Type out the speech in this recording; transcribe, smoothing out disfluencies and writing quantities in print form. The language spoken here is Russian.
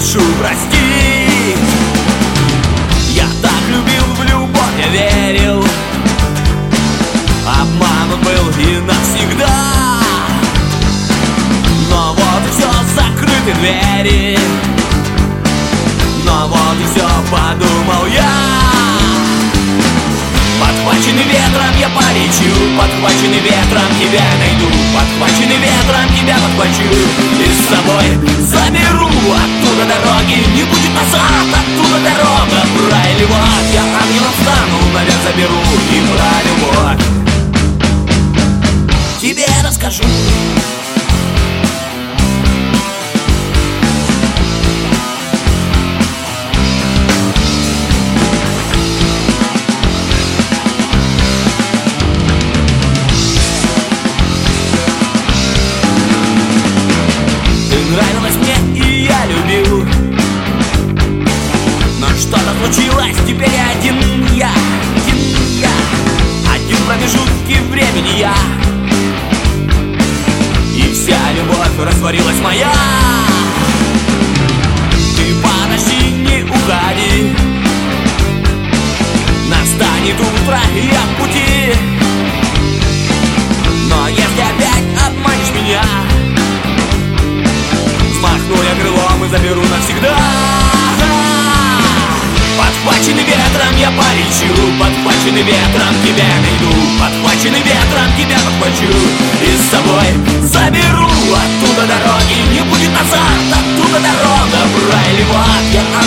прошу простить. Я так любил в любовь, я верил, обманут был и навсегда. Но вот и все, закрыты двери. Но вот и все, подумал я. Подхваченный ветром я полечу, подхваченный ветром тебя найду, подхваченный ветром тебя подхвачу и с собой заберу. Оттуда дороги не будет назад, оттуда дорога в рай или в ад. Я ангелом стану, наверх заберу и про любовь тебе расскажу. Нравилось мне, и я любил, но что-то случилось, теперь я один я, один в промежутке времени я. И вся любовь растворилась моя. Ты подожди, не уходи, настанет утро, и я в пути. Но если опять обманешь меня, махну я крылом и заберу навсегда. Подхваченный ветром я полечу, подхваченный ветром тебя найду, подхваченный ветром тебя подхвачу и с собой заберу. Оттуда дороги не будет назад, оттуда дорога в рай или в ад. Я